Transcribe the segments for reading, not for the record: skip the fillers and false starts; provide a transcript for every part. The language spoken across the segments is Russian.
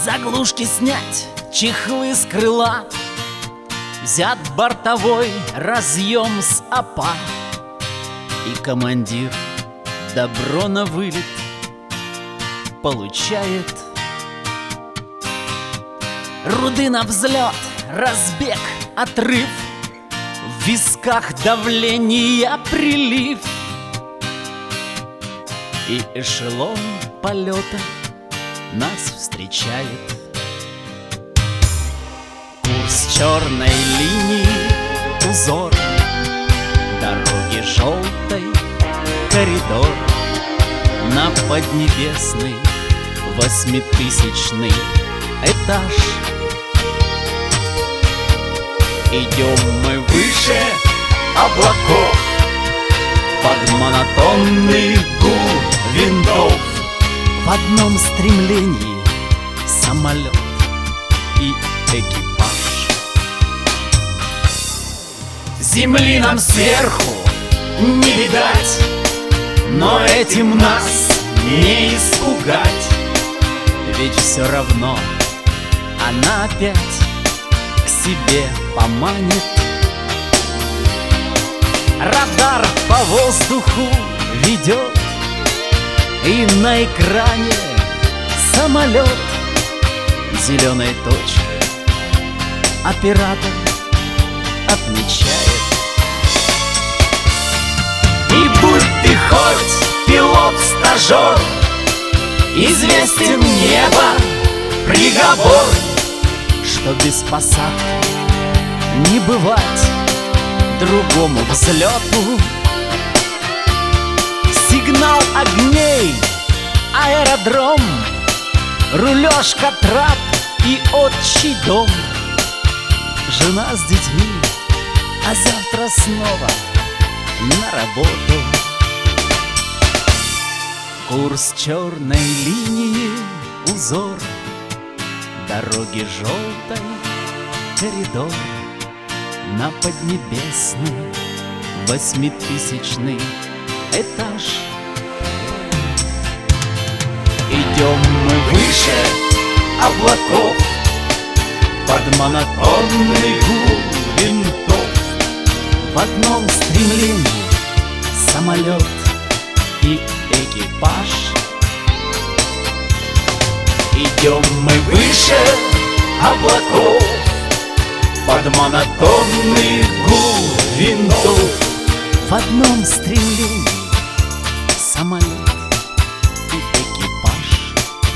Заглушки снять, чехлы с крыла, взят бортовой разъем с АПА. И командир добро на вылет получает. Руды на взлет, разбег, отрыв, в висках давления прилив. И эшелон полета нас встречает. Курс черной линии, узор дороги желтой, коридор на поднебесный 8000-й этаж. Идем мы выше облаков под монотонный гул винтов. В одном стремлении самолет и экипаж. Земли нам сверху не видать, но этим нас не испугать. Ведь все равно она опять к себе поманит. Радар по воздуху ведет, и на экране самолет зеленой точкой оператор отмечает. И будь ты хоть пилот-стажер, известен небо приговор, что без посадки не бывать другому взлету. Сигнал огней, аэродром, рулежка, трап и отчий дом. Жена с детьми, а завтра снова на работу. Курс черной линии, узор дороги желтой, коридор на поднебесный 8000-й этаж. Идем мы выше облаков под монотонный гул винтов. В одном стремлении самолет и экипаж. Идем мы выше облаков под монотонный гул винтов. В одном стремлении самолет и экипаж.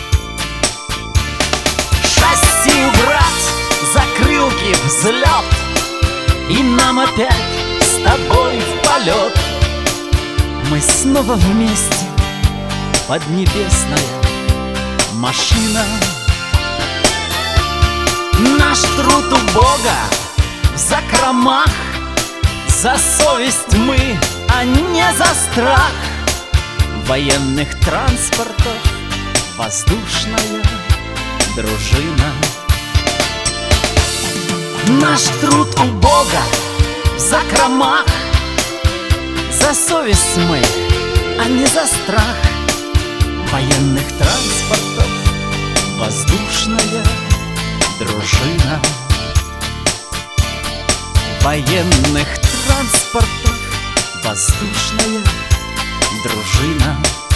Шасси убрать, закрылки взлет, и нам опять с тобой в полет. Мы снова вместе, поднебесная машина. Наш труд у Бога в закромах. За совесть мы, а не за страх. Военных транспортов воздушная дружина. Наш труд у Бога в закромах. За совесть мы, а не за страх. Военных транспортов воздушная дружина. Военных транспортов воздушная дружина.